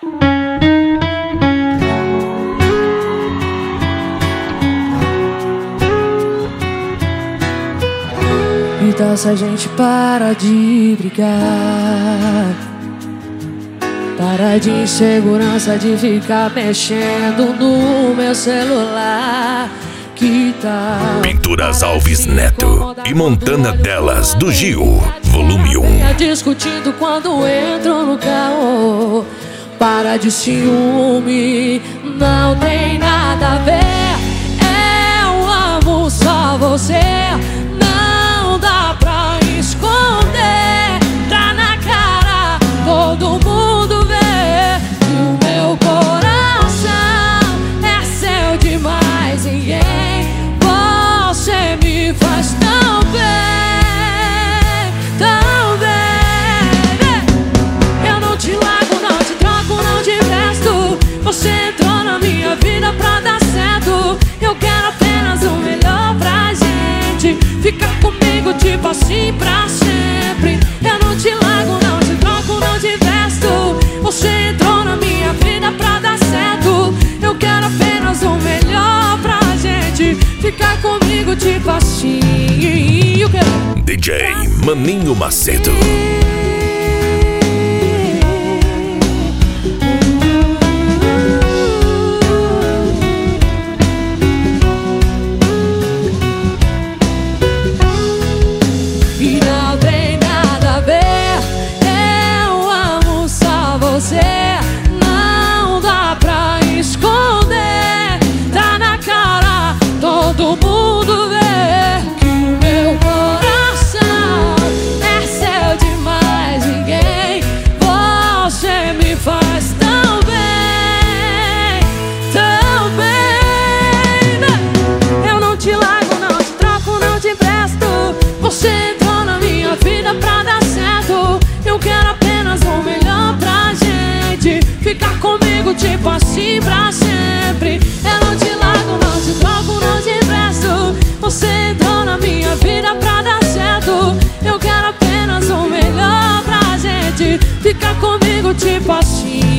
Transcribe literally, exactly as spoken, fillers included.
E tá se a gente para de brigar, para de insegurança de ficar mexendo no meu celular. Que tal Pinturas Alves Neto e Montana Delas do Gil, volume um. Discutindo quando entro no carro. Para de ciúme, não tem nada a ver. Eu amo só você, não dá pra esconder. Tá na cara, todo mundo vê que o meu coração é seu demais. Ninguém, você me faz tão bem, tão bem. Eu não te largo, não te troco, não te empresto. Você entrou na minha vida pra dar certo. Eu quero apenas o melhor pra gente. Fica comigo tipo assim pra sempre. Eu não te largo, não te troco, não te empresto. Você entrou na minha vida pra dar certo. Eu quero apenas o melhor pra gente. Fica comigo tipo assim. D J Maninho Macedo. E não tem nada a ver. Eu amo só você, não dá pra esconder. Tá na cara, todo mundo vê que o meu coração é seu demais. Ninguém, você me faz tão bem, tão bem. Eu não te largo, não te troco, não te empresto. Você entrou na minha vida pra dar certo. Eu quero apenas o melhor pra gente. Ficar comigo tipo assim pra sempre. Eu não te largo, não te troco, não te empresto. Você entrou na minha vida pra dar certo. Eu quero apenas o melhor pra gente. Ficar comigo tipo assim.